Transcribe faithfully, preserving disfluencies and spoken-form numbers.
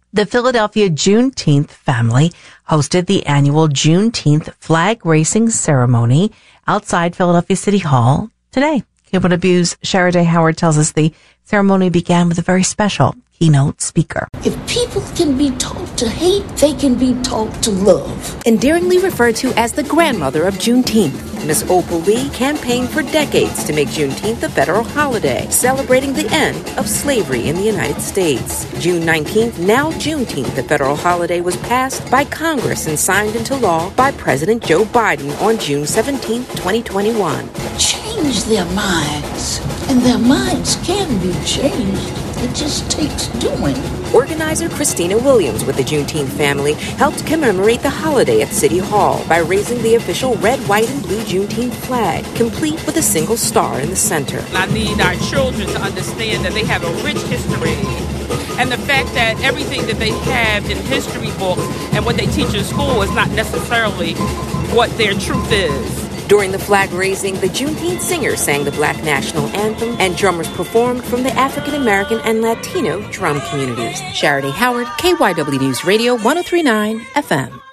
The Philadelphia Juneteenth family hosted the annual Juneteenth flag racing ceremony outside Philadelphia City Hall today. K Y W's Shara Howard tells us the ceremony began with a very special keynote speaker. If people can be taught to hate, they can be taught to love. Endearingly referred to as the grandmother of Juneteenth, Miss Opal Lee campaigned for decades to make Juneteenth a federal holiday, celebrating the end of slavery in the United States. June nineteenth, now Juneteenth, the federal holiday, was passed by Congress and signed into law by President Joe Biden on June seventeenth, twenty twenty-one. Change their minds, and their minds can be changed. It just takes doing. Organizer Christina Williams with the Juneteenth family helped commemorate the holiday at City Hall by raising the official red, white, and blue Juneteenth flag, complete with a single star in the center. I need our children to understand that they have a rich history, and the fact that everything that they have in history books and what they teach in school is not necessarily what their truth is. During the flag raising, the Juneteenth singers sang the Black National Anthem, and drummers performed from the African American and Latino drum communities. Shara Howard, K Y W News Radio, one oh three point nine F M.